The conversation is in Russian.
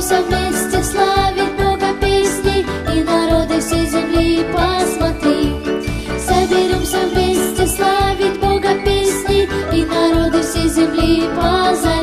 Соберемся вместе славить Бога песней, и народы всей земли посмотри. Соберемся вместе славить Бога песней, и народы всей земли позови.